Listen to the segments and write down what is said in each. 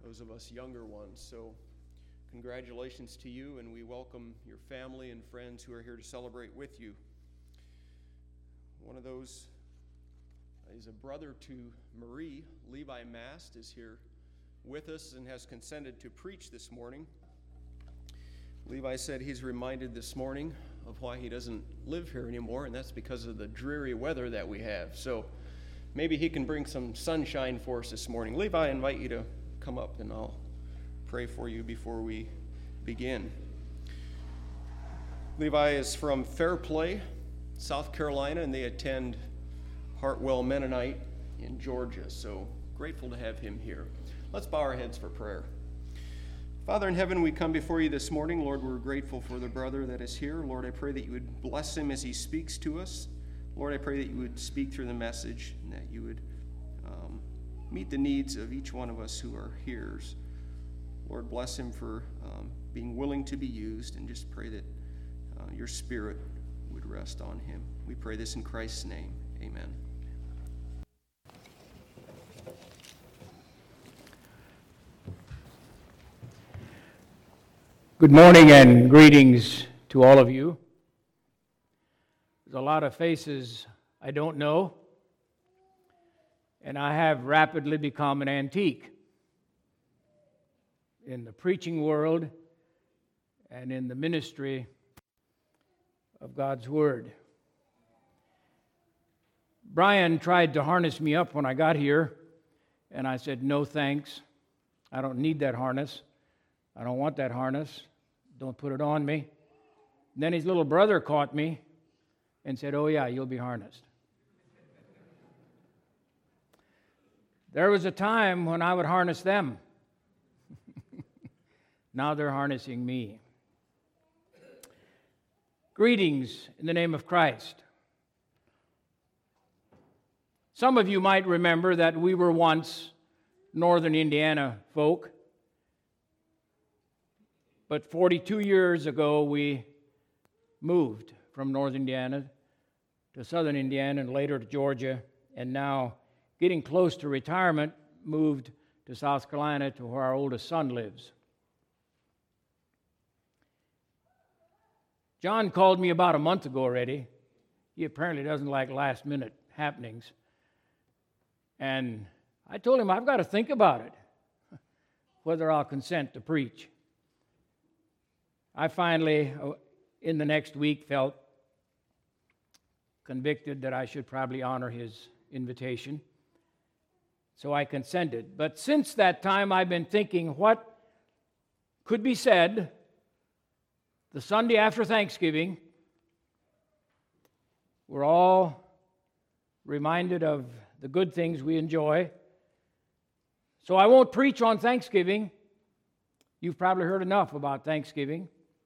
those of us younger ones. So congratulations to you, and we welcome your family and friends who are here to celebrate with you. One of those is a brother to Marie. Levi Mast is here with us and has consented to preach this morning. Levi said he's reminded this morning of why he doesn't live here anymore, and that's because of the dreary weather that we have. So maybe he can bring some sunshine for us this morning. Levi, I invite you to come up, and I'll pray for you before we begin. Levi is from Fairplay, South Carolina, and they attend Hartwell Mennonite in Georgia. So grateful to have him here. Let's bow our heads for prayer. Father in heaven, we come before you this morning. Lord, we're grateful for the brother that is here. Lord, I pray that you would bless him as he speaks to us. Lord, I pray that you would speak through the message and that you would meet the needs of each one of us who are hearers. Lord, bless him for being willing to be used, and just pray that your spirit would rest on him. We pray this in Christ's name. Amen. Good morning and greetings to all of you. There's a lot of faces I don't know, and I have rapidly become an antique in the preaching world and in the ministry of God's Word. Brian tried to harness me up when I got here, and I said, no thanks. I don't need that harness. I don't want that harness. Don't put it on me. And then his little brother caught me and said, oh yeah, you'll be harnessed. There was a time when I would harness them. Now they're harnessing me. Greetings in the name of Christ. Some of you might remember that we were once northern Indiana folk, but 42 years ago we moved from northern Indiana to southern Indiana and later to Georgia, and now getting close to retirement, moved to South Carolina to where our oldest son lives. John called me about a month ago already. He apparently doesn't like last-minute happenings. And I told him I've got to think about it, whether I'll consent to preach. I finally, in the next week, felt convicted that I should probably honor his invitation. So I consented. But since that time, I've been thinking what could be said the Sunday after Thanksgiving. We're all reminded of the good things we enjoy. So I won't preach on Thanksgiving. You've probably heard enough about Thanksgiving.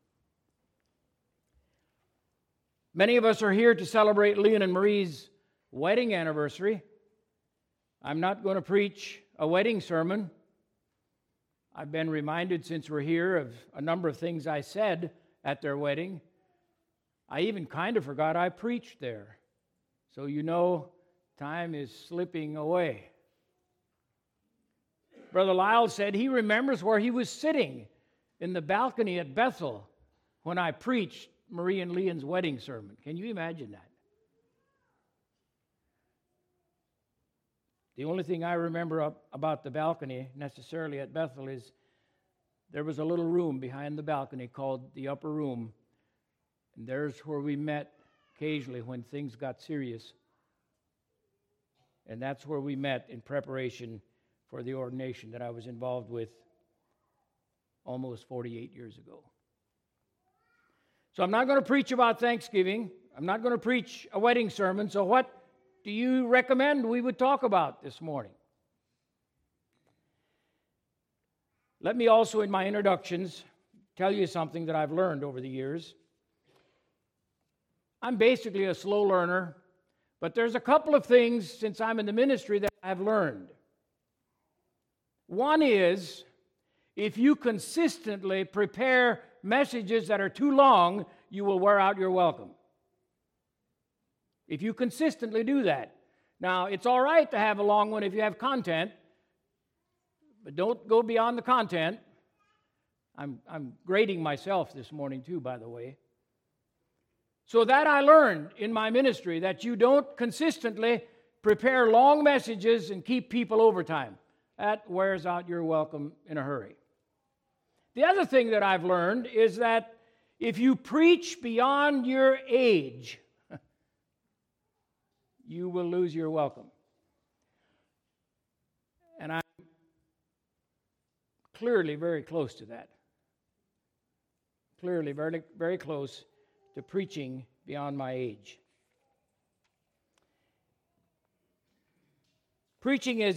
Many of us are here to celebrate Leon and Marie's wedding anniversary. I'm not going to preach a wedding sermon. I've been reminded since we're here of a number of things I said at their wedding. I even kind of forgot I preached there. So you know, time is slipping away. Brother Lyle said he remembers where he was sitting in the balcony at Bethel when I preached Marie and Leon's wedding sermon. Can you imagine that? The only thing I remember about the balcony necessarily at Bethel is there was a little room behind the balcony called the upper room, and there's where we met occasionally when things got serious. And that's where we met in preparation for the ordination that I was involved with almost 48 years ago. So I'm not going to preach about Thanksgiving. I'm not going to preach a wedding sermon. So what do you recommend we would talk about this morning? Let me also, in my introductions, tell you something that I've learned over the years. I'm basically a slow learner, but there's a couple of things since I'm in the ministry that I've learned. One is, if you consistently prepare messages that are too long, you will wear out your welcome. If you consistently do that. Now, it's all right to have a long one if you have content, But don't go beyond the content. I'm grading myself this morning too, by the way. So that I learned in my ministry, that you don't consistently prepare long messages and keep people overtime. That wears out your welcome in a hurry. The other thing that I've learned is that if you preach beyond your age, you will lose your welcome. And I'm clearly very close to that. Clearly very, very close to preaching beyond my age. Preaching is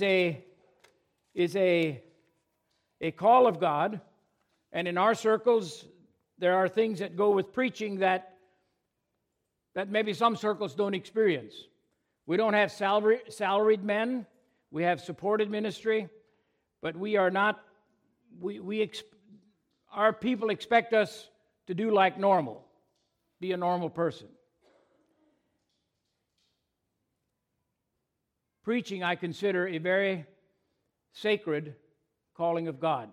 a call of God, and in our circles there are things that go with preaching that maybe some circles don't experience. We don't have salaried men. We have supported ministry, but we are not. Our people expect us to do like normal, be a normal person. Preaching, I consider a very sacred calling of God.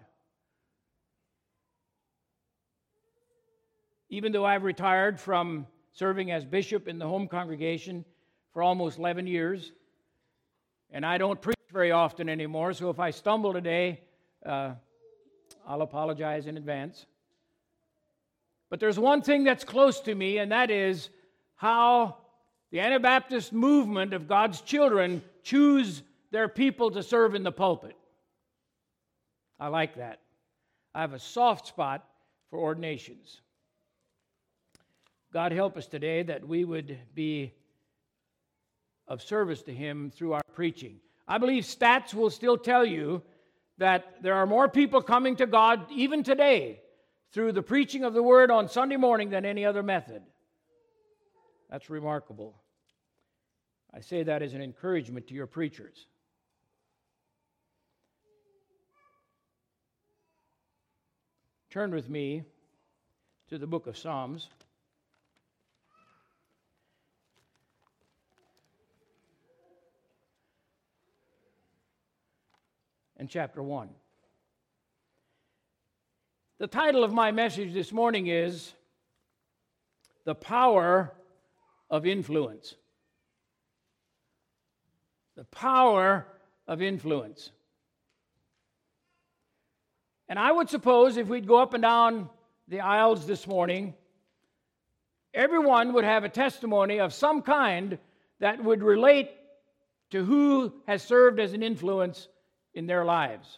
Even though I've retired from serving as bishop in the home congregation for almost 11 years, and I don't preach very often anymore, so if I stumble today, I'll apologize in advance. But there's one thing that's close to me, and that is how the Anabaptist movement of God's children choose their people to serve in the pulpit. I like that. I have a soft spot for ordinations. God help us today that we would be of service to Him through our preaching. I believe stats will still tell you that there are more people coming to God even today through the preaching of the Word on Sunday morning than any other method. That's remarkable. I say that as an encouragement to your preachers. Turn with me to the book of Psalms. And chapter 1. The title of my message this morning is The Power of Influence. The power of influence. And I would suppose if we'd go up and down the aisles this morning, everyone would have a testimony of some kind that would relate to who has served as an influence in their lives.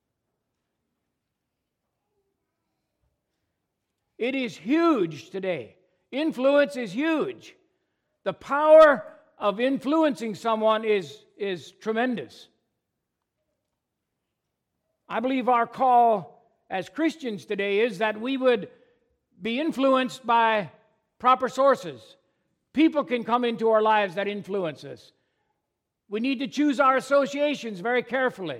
It is huge today. Influence is huge. The power of influencing someone is tremendous. I believe our call as Christians today is that we would be influenced by proper sources. People can come into our lives that influence us. We need to choose our associations very carefully.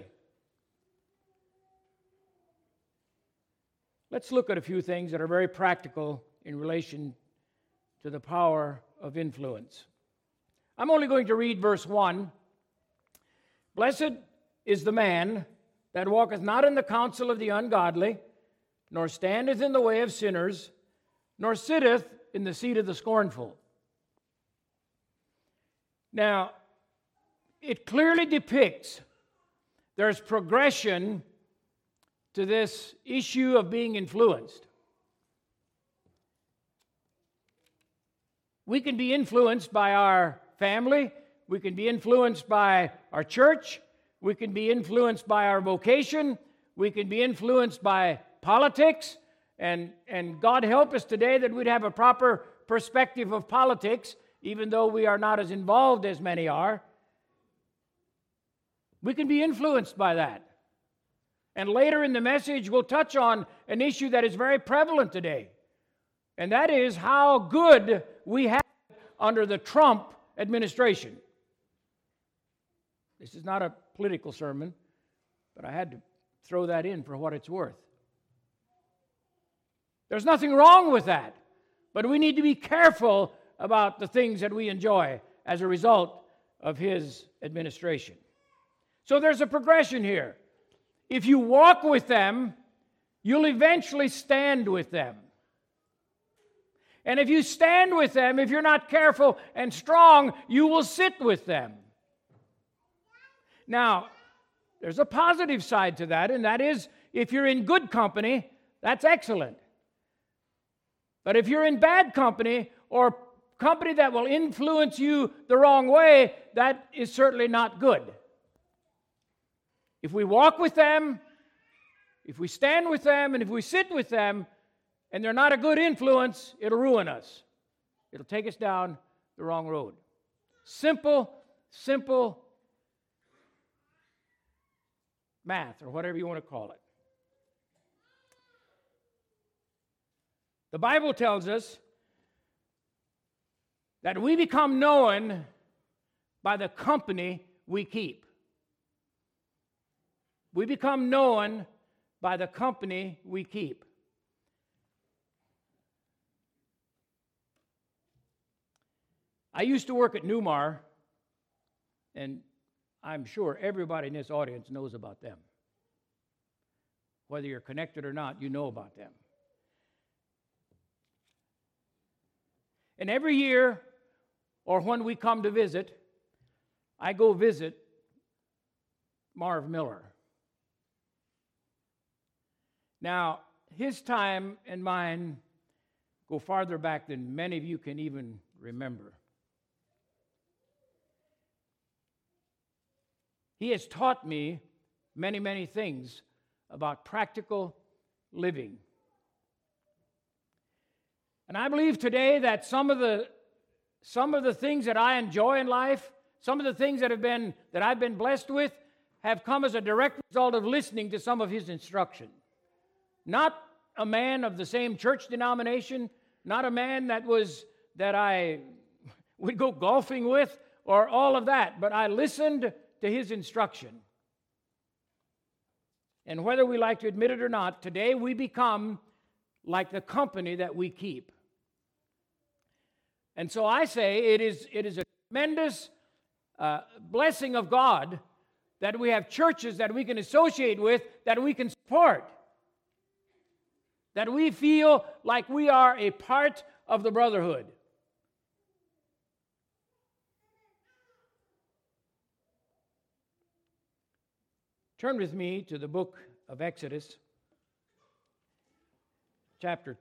Let's look at a few things that are very practical in relation to the power of influence. I'm only going to read verse 1. Blessed is the man that walketh not in the counsel of the ungodly, nor standeth in the way of sinners, nor sitteth in the seat of the scornful. Now, it clearly depicts there's progression to this issue of being influenced. We can be influenced by our family. We can be influenced by our church. We can be influenced by our vocation. We can be influenced by politics. And God help us today that we'd have a proper perspective of politics, even though we are not as involved as many are. We can be influenced by that. And later in the message, we'll touch on an issue that is very prevalent today. And that is how good we have under the Trump administration. This is not a political sermon, but I had to throw that in for what it's worth. There's nothing wrong with that, but we need to be careful about the things that we enjoy as a result of his administration. So there's a progression here. If you walk with them, you'll eventually stand with them. And if you stand with them, if you're not careful and strong, you will sit with them. Now, there's a positive side to that, and that is if you're in good company, that's excellent. But if you're in bad company or company that will influence you the wrong way, that is certainly not good. If we walk with them, if we stand with them, and if we sit with them, and they're not a good influence, it'll ruin us. It'll take us down the wrong road. Simple math, or whatever you want to call it. The Bible tells us that we become known by the company we keep. We become known by the company we keep. I used to work at Newmar, and I'm sure everybody in this audience knows about them. Whether you're connected or not, you know about them. And every year, or when we come to visit, I go visit Marv Miller. Now, his time and mine go farther back than many of you can even remember. He has taught me many things about practical living. And I believe today that some of the things that I enjoy in life, some of the things that I've been blessed with, have come as a direct result of listening to some of his instruction. Not a man of the same church denomination, not a man that I would go golfing with, or all of that, but I listened to his instruction. And whether we like to admit it or not, today we become like the company that we keep. And so I say it is a tremendous blessing of God that we have churches that we can associate with, that we can support, that we feel like we are a part of the brotherhood. Turn with me to the book of Exodus, chapter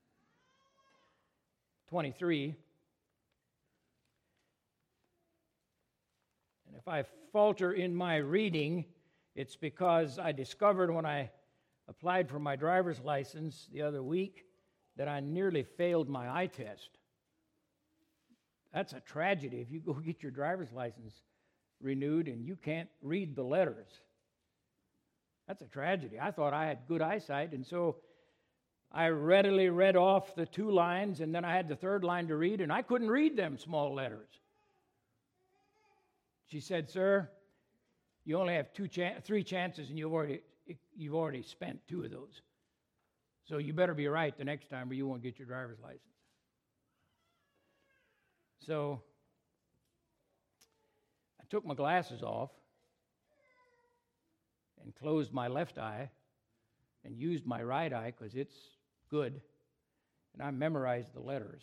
23. And if I falter in my reading, it's because I discovered when I applied for my driver's license the other week that I nearly failed my eye test. That's a tragedy if you go get your driver's license renewed and you can't read the letters. That's a tragedy. I thought I had good eyesight, and so I readily read off the 2 lines, and then I had the 3rd line to read, and I couldn't read them small letters. She said, "Sir, you only have 3 chances, and you've already spent 2 of those. So you better be right the next time, or you won't get your driver's license." So I took my glasses off and closed my left eye and used my right eye because it's good, and I memorized the letters.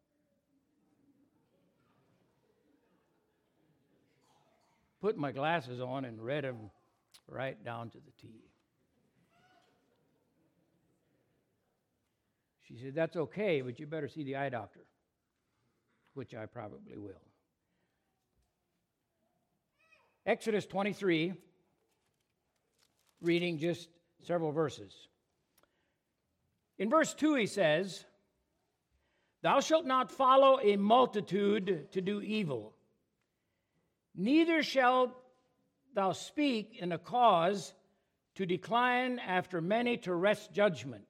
Put my glasses on and read them right down to the T. She said, "That's okay, but you better see the eye doctor," which I probably will. Exodus 23, reading just several verses. In verse 2 he says, "Thou shalt not follow a multitude to do evil, neither shalt thou speak in a cause to decline after many to wrest judgment."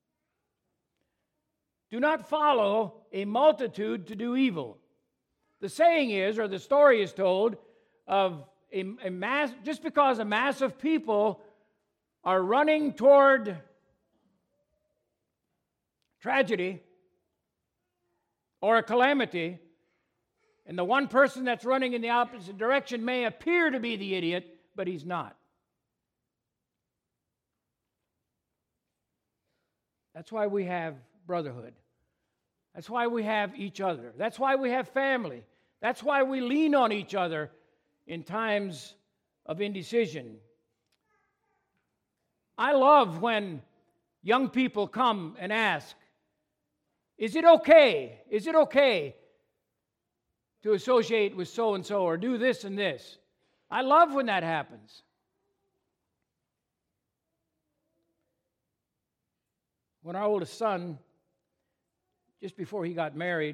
Do not follow a multitude to do evil. The saying is, or the story is told, of a mass, just because a mass of people are running toward tragedy or a calamity, and the one person that's running in the opposite direction may appear to be the idiot, but he's not. That's why we have brotherhood. That's why we have each other. That's why we have family. That's why we lean on each other in times of indecision. I love when young people come and ask, is it okay? Is it okay to associate with so-and-so or do this and this? I love when that happens. When our oldest son, just before he got married,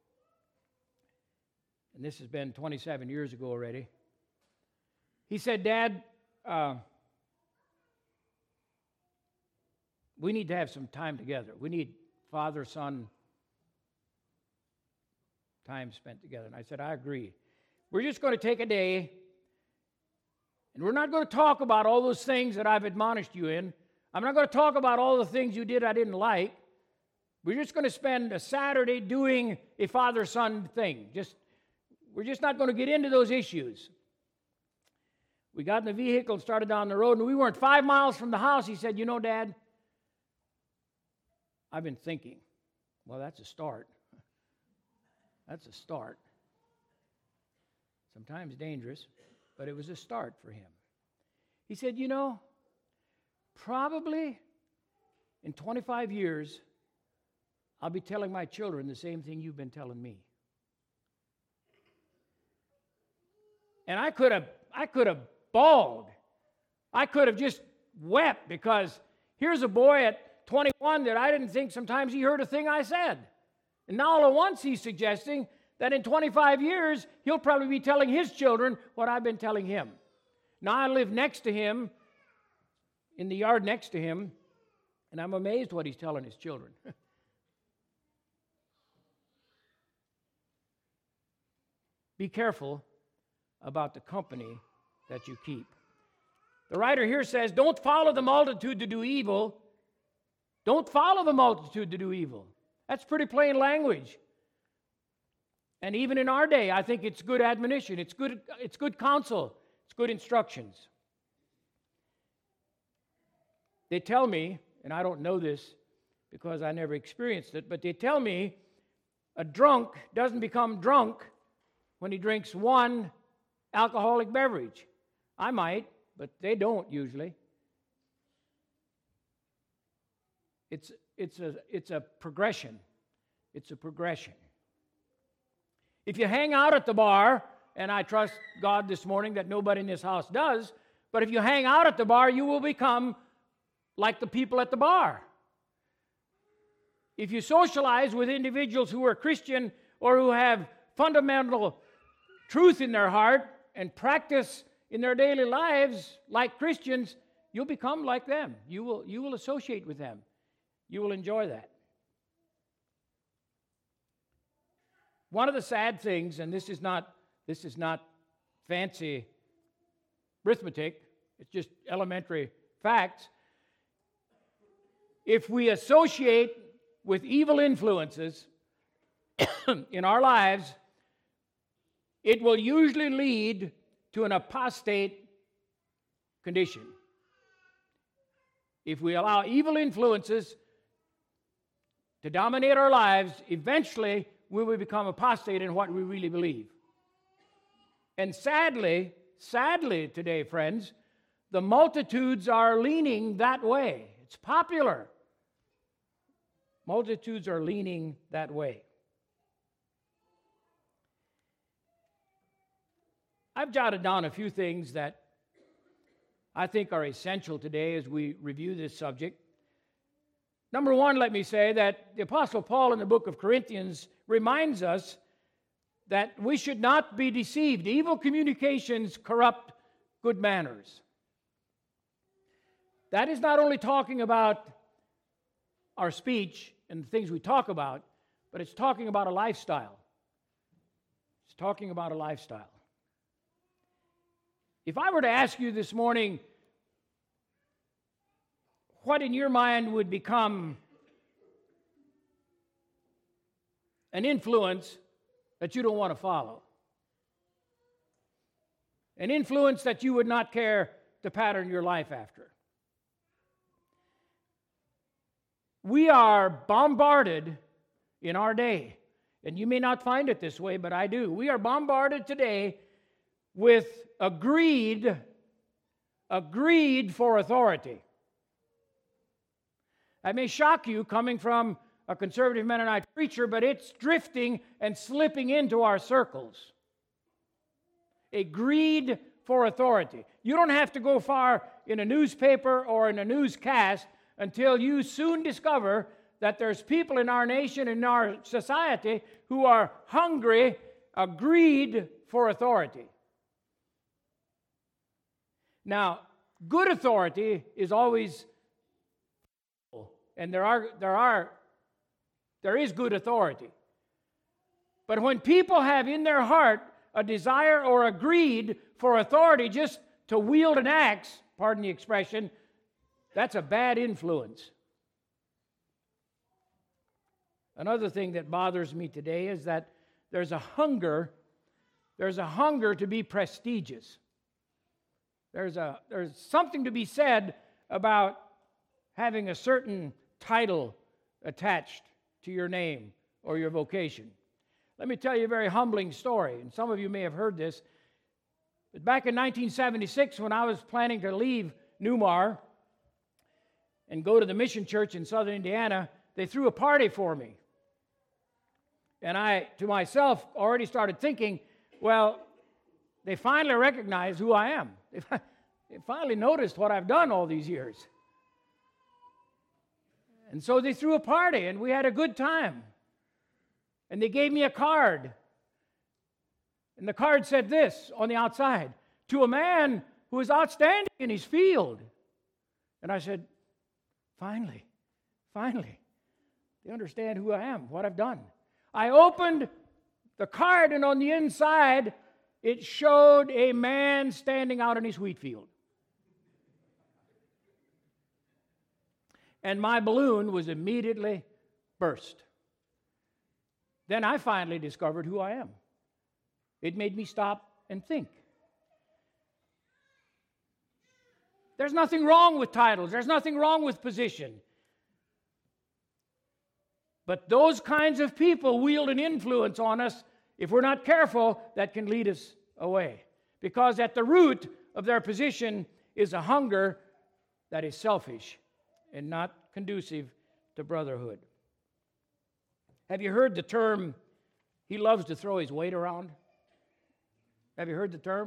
and this has been 27 years ago already, he said, Dad, we need to have some time together. We need father-son time spent together. And I said, I agree. We're just going to take a day, and we're not going to talk about all those things that I've admonished you in. I'm not going to talk about all the things you did I didn't like. We're just going to spend a Saturday doing a father-son thing. We're just not going to get into those issues. We got in the vehicle and started down the road, and we weren't 5 miles from the house. He said, you know, Dad, I've been thinking. Well, that's a start. That's a start. Sometimes dangerous, but it was a start for him. He said, you know, probably in 25 years, I'll be telling my children the same thing you've been telling me. And I could have bawled. I could have just wept, because here's a boy at 21 that I didn't think sometimes he heard a thing I said. And now all at once he's suggesting that in 25 years, he'll probably be telling his children what I've been telling him. Now I live next to him, in the yard next to him, and I'm amazed what he's telling his children. Be careful about the company that you keep. The writer here says, don't follow the multitude to do evil. Don't follow the multitude to do evil. That's pretty plain language. And even in our day, I think it's good admonition. It's good counsel. It's good instructions. They tell me, and I don't know this because I never experienced it, but they tell me a drunk doesn't become drunk when he drinks one alcoholic beverage. I might, but they don't usually. It's a progression. It's a progression. If you hang out at the bar, and I trust God this morning that nobody in this house does, but if you hang out at the bar, you will become like the people at the bar. If you socialize with individuals who are Christian or who have fundamental truth in their heart and practice in their daily lives like Christians, you'll become like them. You will associate with them. You will enjoy that. One of the sad things, and this is not fancy arithmetic, it's just elementary facts. If we associate with evil influences in our lives, it will usually lead to an apostate condition. If we allow evil influences to dominate our lives, eventually we will become apostate in what we really believe. And sadly today, friends, the multitudes are leaning that way. It's popular. Multitudes are leaning that way. I've jotted down a few things that I think are essential today as we review this subject. Number one, let me say that the Apostle Paul in the book of Corinthians reminds us that we should not be deceived. Evil communications corrupt good manners. That is not only talking about our speech and the things we talk about, but it's talking about a lifestyle. It's talking about a lifestyle. If I were to ask you this morning, what in your mind would become an influence that you don't want to follow? An influence that you would not care to pattern your life after? We are bombarded in our day, and you may not find it this way, but I do. We are bombarded today with a greed for authority. That may shock you coming from a conservative Mennonite preacher, but it's drifting and slipping into our circles. A greed for authority. You don't have to go far in a newspaper or in a newscast until you soon discover that there's people in our nation, in our society, who are hungry, a greed for authority. Now, good authority is always, and there is good authority. But when people have in their heart a desire or a greed for authority just to wield an axe, pardon the expression, that's a bad influence. Another thing that bothers me today is that there's a hunger to be prestigious. There's something to be said about having a certain title attached to your name or your vocation. Let me tell you a very humbling story, and some of you may have heard this. But back in 1976, when I was planning to leave Newmar and go to the mission church in southern Indiana, they threw a party for me. And I, to myself, already started thinking, well, they finally recognized who I am. They finally noticed what I've done all these years. And so they threw a party, and we had a good time. And they gave me a card. And the card said this on the outside: to a man who is outstanding in his field. And I said, finally, they understand who I am, what I've done. I opened the card, and on the inside, it showed a man standing out in his wheat field. And my balloon was immediately burst. Then I finally discovered who I am. It made me stop and think. There's nothing wrong with titles. There's nothing wrong with position. But those kinds of people wield an influence on us, if we're not careful, that can lead us away. Because at the root of their position is a hunger that is selfish and not conducive to brotherhood. Have you heard the term, he loves to throw his weight around? Have you heard the term?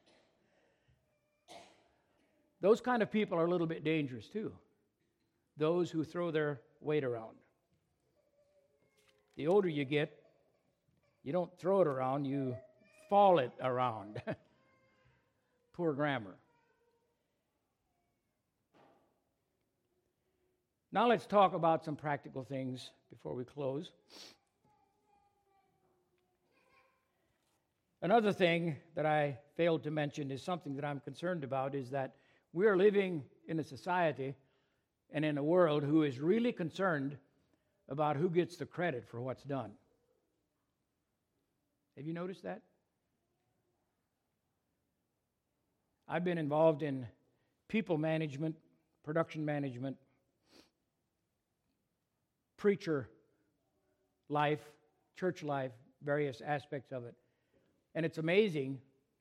Those kind of people are a little bit dangerous too. Those who throw their weight around. The older you get, you don't throw it around, you fall it around. Poor grammar. Now let's talk about some practical things before we close. Another thing that I failed to mention is something that I'm concerned about, is that we are living in a society and in a world who is really concerned about who gets the credit for what's done. Have you noticed that? I've been involved in people management, production management, preacher life, church life, various aspects of it. And it's amazing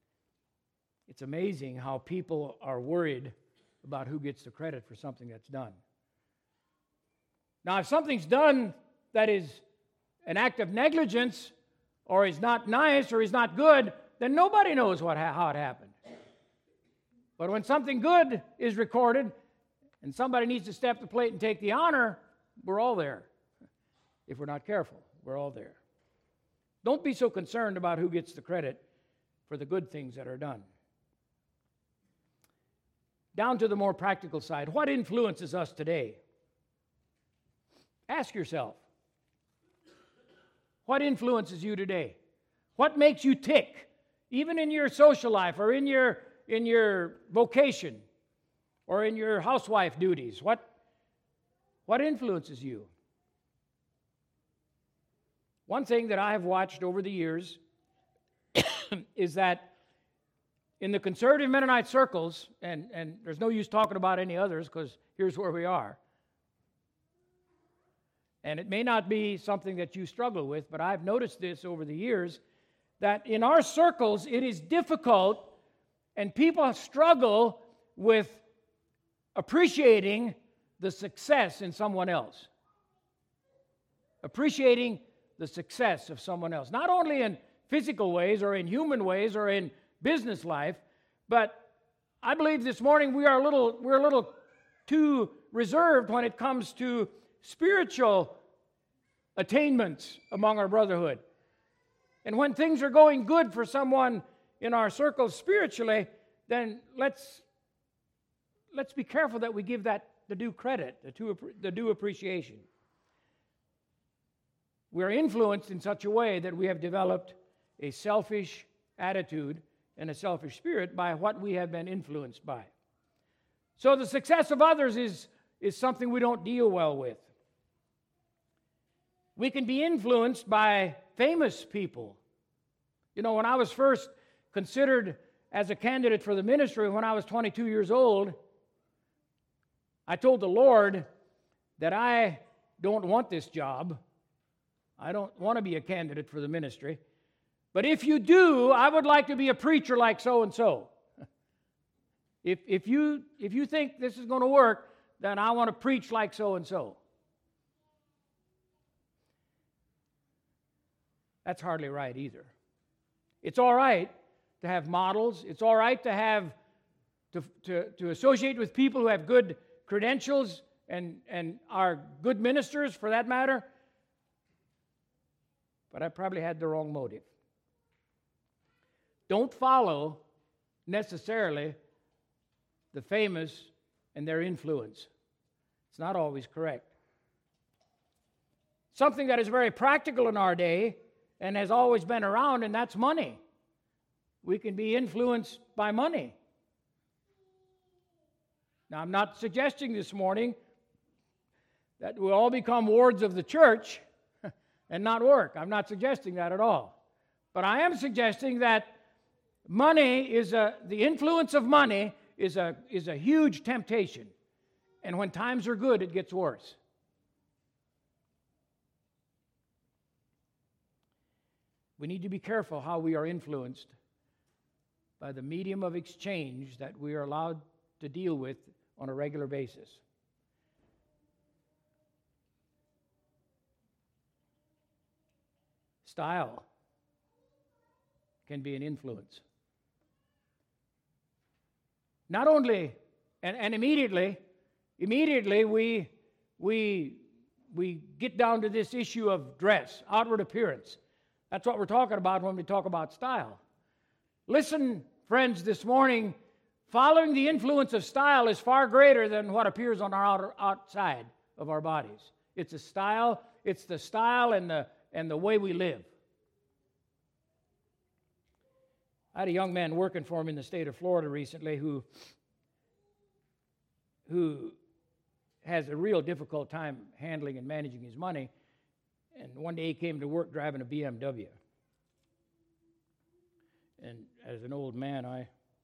how people are worried about who gets the credit for something that's done. Now, if something's done that is an act of negligence, or is not nice, or is not good, then nobody knows how it happened. But when something good is recorded, and somebody needs to step the plate and take the honor, we're all there. If we're not careful, we're all there. Don't be so concerned about who gets the credit for the good things that are done. Down to the more practical side, what influences us today? Ask yourself, what influences you today? What makes you tick, even in your social life or in your vocation or in your housewife duties? What influences you? One thing that I have watched over the years is that in the conservative Mennonite circles, and there's no use talking about any others because here's where we are, And it may not be something that you struggle with, but I've noticed this over the years, that in our circles it is difficult and people struggle with appreciating the success in someone else. Appreciating the success of someone else. Not only in physical ways or in human ways or in business life, but I believe this morning we're a little too reserved when it comes to spiritual attainments among our brotherhood. And when things are going good for someone in our circles spiritually, then let's be careful that we give that the due credit, the due appreciation. We're influenced in such a way that we have developed a selfish attitude and a selfish spirit by what we have been influenced by. So the success of others is something we don't deal well with. We can be influenced by famous people. You know, when I was first considered as a candidate for the ministry when I was 22 years old, I told the Lord that I don't want this job. I don't want to be a candidate for the ministry. But if you do, I would like to be a preacher like so-and-so. If you think this is going to work, then I want to preach like so-and-so. That's hardly right either. It's all right to have models. It's all right to have to associate with people who have good credentials and are good ministers for that matter. But I probably had the wrong motive. Don't follow necessarily the famous and their influence. It's not always correct. Something that is very practical in our day and has always been around, and that's money. We can be influenced by money. Now, I'm not suggesting this morning that we'll all become wards of the church and not work. I'm not suggesting that at all. But I am suggesting that the influence of money is a huge temptation. And when times are good, it gets worse. We need to be careful how we are influenced by the medium of exchange that we are allowed to deal with on a regular basis. Style can be an influence. Not only, and immediately we get down to this issue of dress, outward appearance. That's what we're talking about when we talk about style. Listen, friends, this morning, following the influence of style is far greater than what appears on our outside of our bodies. It's the style and the way we live. I had a young man working for me in the state of Florida recently who has a real difficult time handling and managing his money. And one day he came to work driving a BMW. And as an old man, I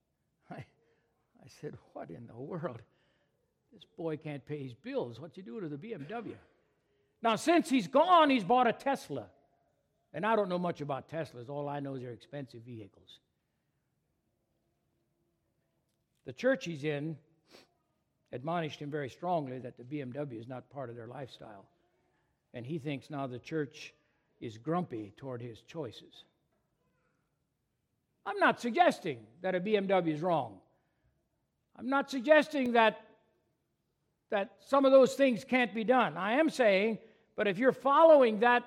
said, what in the world? This boy can't pay his bills. What's he doing to the BMW? Now, since he's gone, he's bought a Tesla. And I don't know much about Teslas. All I know is they're expensive vehicles. The church he's in admonished him very strongly that the BMW is not part of their lifestyle. And he thinks now the church is grumpy toward his choices. I'm not suggesting that a BMW is wrong. I'm not suggesting that some of those things can't be done. I am saying, but if you're following that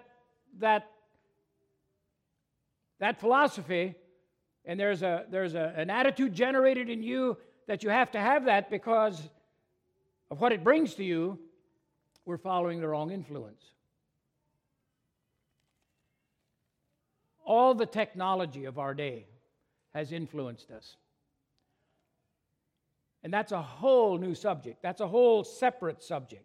philosophy, and there's an attitude generated in you that you have to have that because of what it brings to you, we're following the wrong influence. All the technology of our day has influenced us. And that's a whole new subject. That's a whole separate subject.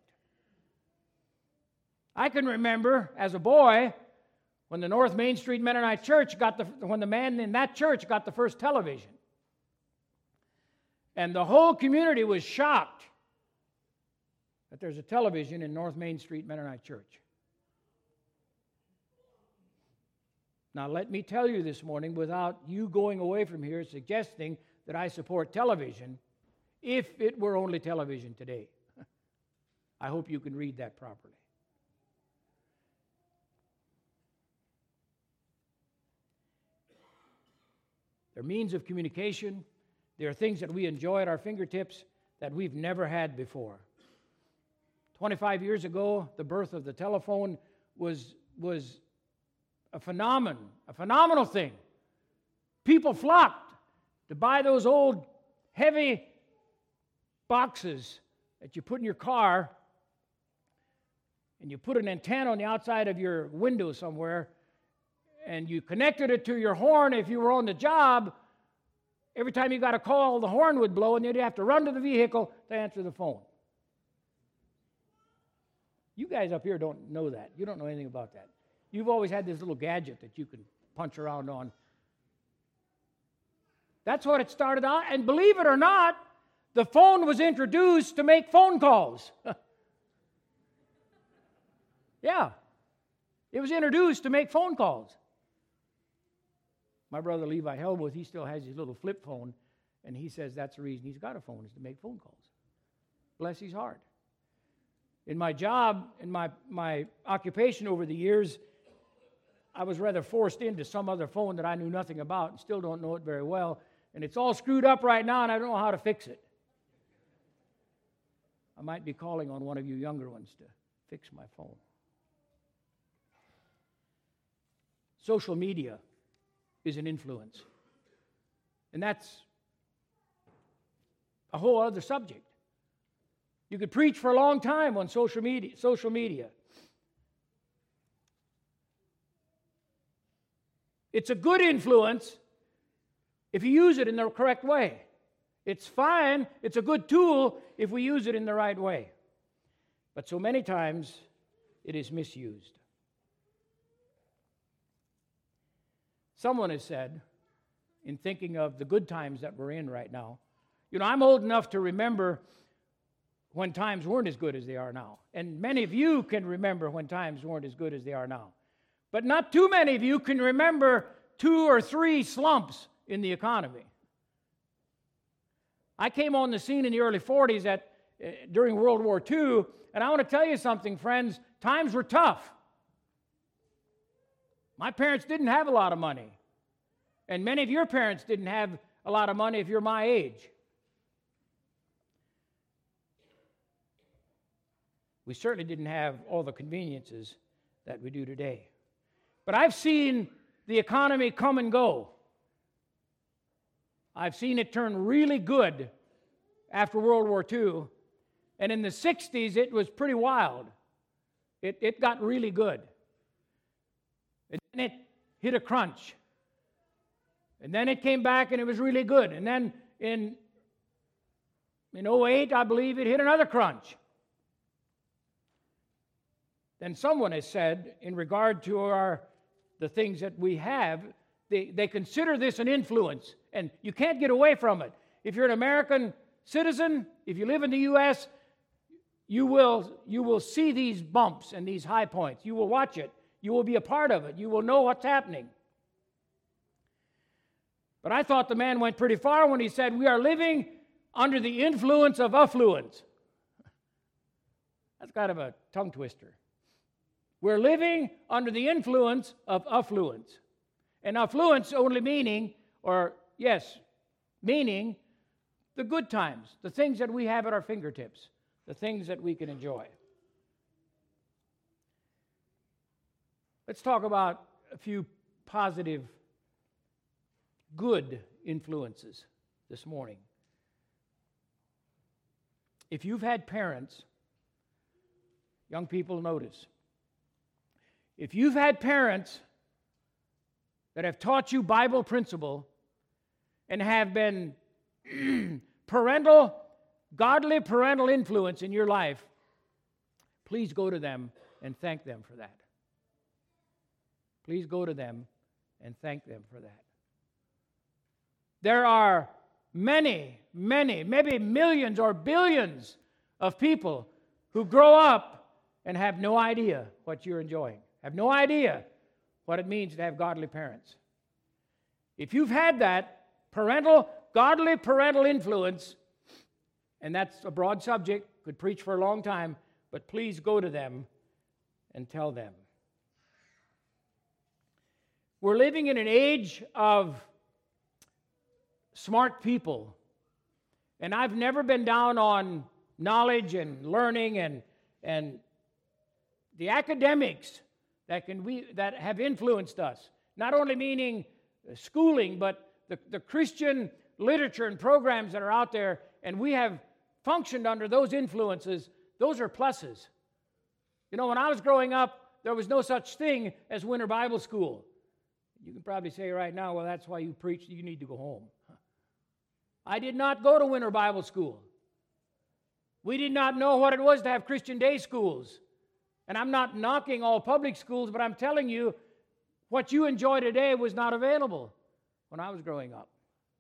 I can remember as a boy when the North Main Street Mennonite Church when the man in that church got the first television. And the whole community was shocked that there's a television in North Main Street Mennonite Church. Now, let me tell you this morning, without you going away from here suggesting that I support television, if it were only television today. I hope you can read that properly. They're means of communication. There are things that we enjoy at our fingertips that we've never had before. 25 years ago, the birth of the telephone was a phenomenal thing. People flocked to buy those old heavy boxes that you put in your car, and you put an antenna on the outside of your window somewhere, and you connected it to your horn if you were on the job. Every time you got a call, the horn would blow, and you'd have to run to the vehicle to answer the phone. You guys up here don't know that. You don't know anything about that. You've always had this little gadget that you can punch around on. That's what it started out. And believe it or not, the phone was introduced to make phone calls. Yeah. It was introduced to make phone calls. My brother Levi Helmuth, he still has his little flip phone, and he says that's the reason he's got a phone, is to make phone calls. Bless his heart. In my job, in my occupation over the years, I was rather forced into some other phone that I knew nothing about and still don't know it very well. And it's all screwed up right now, and I don't know how to fix it. I might be calling on one of you younger ones to fix my phone. Social media is an influence. And that's a whole other subject. You could preach for a long time on social media. It's a good influence if you use it in the correct way. It's fine, it's a good tool if we use it in the right way. But so many times it is misused. Someone has said, in thinking of the good times that we're in right now, I'm old enough to remember when times weren't as good as they are now. And many of you can remember when times weren't as good as they are now. But not too many of you can remember 2 or 3 slumps in the economy. I came on the scene in the early 40s during World War II, and I want to tell you something, friends. Times were tough. My parents didn't have a lot of money. And many of your parents didn't have a lot of money if you're my age. We certainly didn't have all the conveniences that we do today. But I've seen the economy come and go. I've seen it turn really good after World War II. And in the 60s, it was pretty wild. It got really good. And then it hit a crunch. And then it came back and it was really good. And then in 08, I believe, it hit another crunch. Then someone has said, in regard to the things that we have, they consider this an influence, and you can't get away from it. If you're an American citizen, if you live in the U.S., you will see these bumps and these high points. You will watch it. You will be a part of it. You will know what's happening. But I thought the man went pretty far when he said, we are living under the influence of affluence. That's kind of a tongue twister. We're living under the influence of affluence. And affluence only meaning the good times, the things that we have at our fingertips, the things that we can enjoy. Let's talk about a few positive, good influences this morning. If you've had parents, young people, notice. If you've had parents that have taught you Bible principle and have been godly parental influence in your life, please go to them and thank them for that. Please go to them and thank them for that. There are many, maybe millions or billions of people who grow up and have no idea what you're enjoying, have no idea what it means to have godly parents. If you've had that godly parental influence, and that's a broad subject, could preach for a long time, but please go to them and tell them. We're living in an age of smart people, and I've never been down on knowledge and learning and the academics that have influenced us. Not only meaning schooling, but the Christian literature and programs that are out there, and we have functioned under those influences. Those are pluses. You know, when I was growing up, there was no such thing as winter Bible school. You can probably say right now, well, that's why you preach, you need to go home. I did not go to winter Bible school. We did not know what it was to have Christian day schools. And I'm not knocking all public schools, but I'm telling you, what you enjoy today was not available when I was growing up.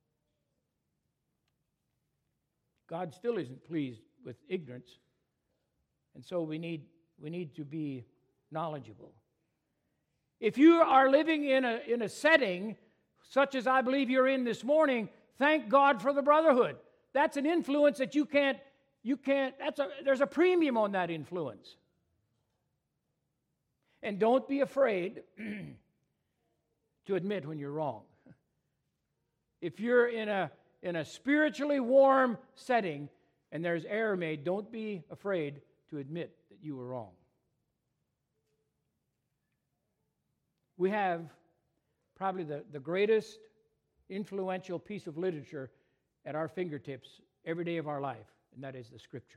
God still isn't pleased with ignorance, and so we need to be knowledgeable. If you are living in a setting such as I believe you're in this morning, thank God for the brotherhood. That's an influence that you can't, there's a premium on that influence. And don't be afraid to admit when you're wrong. If you're in a spiritually warm setting and there's error made, don't be afraid to admit that you were wrong. We have probably the greatest influential piece of literature at our fingertips every day of our life, and that is the Scripture.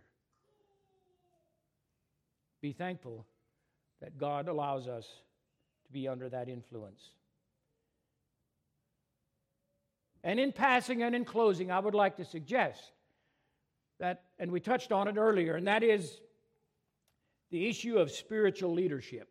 Be thankful that God allows us to be under that influence. And in passing and in closing, I would like to suggest that, and we touched on it earlier, and that is the issue of spiritual leadership.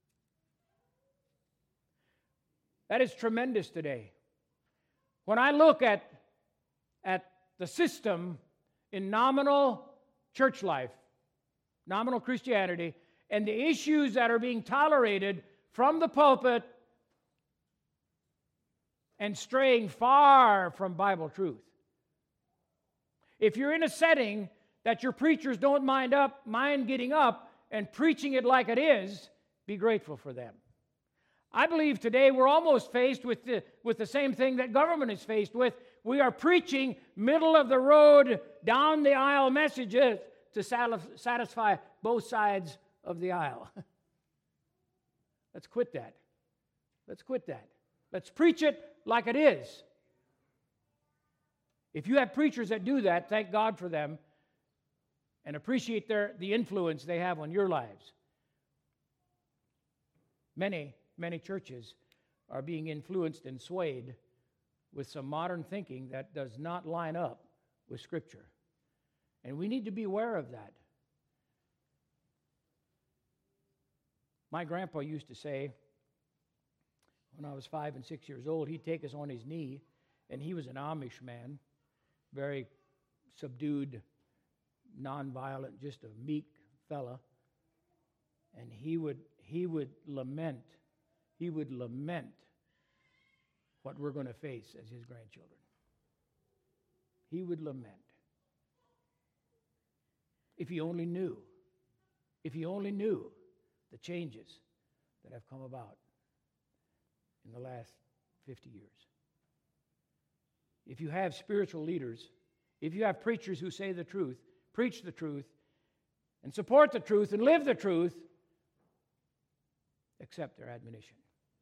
That is tremendous today. When I look at the system in nominal church life, nominal Christianity, and the issues that are being tolerated from the pulpit and straying far from Bible truth. If you're in a setting that your preachers don't mind getting up and preaching it like it is, be grateful for them. I believe today we're almost faced with the same thing that government is faced with. We are preaching middle of the road, down the aisle messages to satisfy both sides of the aisle. Let's quit that. Let's quit that. Let's preach it like it is. If you have preachers that do that, thank God for them and appreciate the influence they have on your lives. Many churches are being influenced and swayed with some modern thinking that does not line up with Scripture. And we need to be aware of that. My grandpa used to say, when I was 5 and 6 years old, he'd take us on his knee, and he was an Amish man, very subdued, nonviolent, just a meek fella. And he would lament what we're going to face as his grandchildren. He would lament. If he only knew the changes that have come about in the last 50 years. If you have spiritual leaders, if you have preachers who say the truth, preach the truth, and support the truth and live the truth, accept their admonition.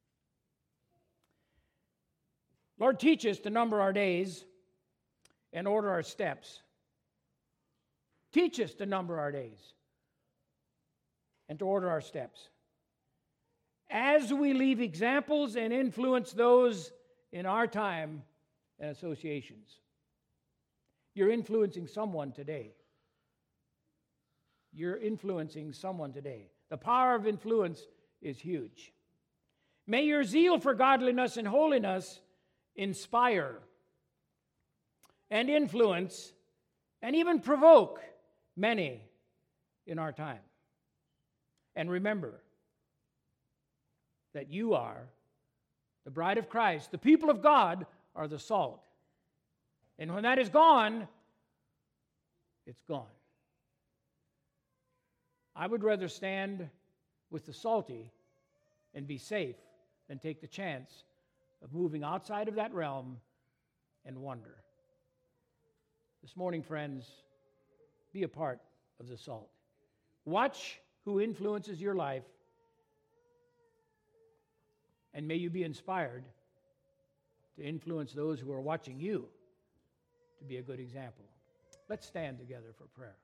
Lord, teach us to number our days and order our steps. Teach us to number our days and to order our steps. As we leave examples and influence those in our time and associations. You're influencing someone today. You're influencing someone today. The power of influence is huge. May your zeal for godliness and holiness inspire and influence and even provoke many in our time. And remember that you are the bride of Christ. The people of God are the salt. And when that is gone, it's gone. I would rather stand with the salty and be safe than take the chance of moving outside of that realm and wander. This morning, friends, be a part of the salt. Watch who influences your life, and may you be inspired to influence those who are watching you to be a good example. Let's stand together for prayer.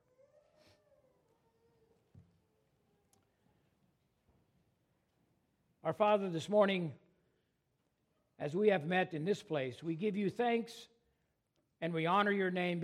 Our Father, this morning, as we have met in this place, we give you thanks and we honor your name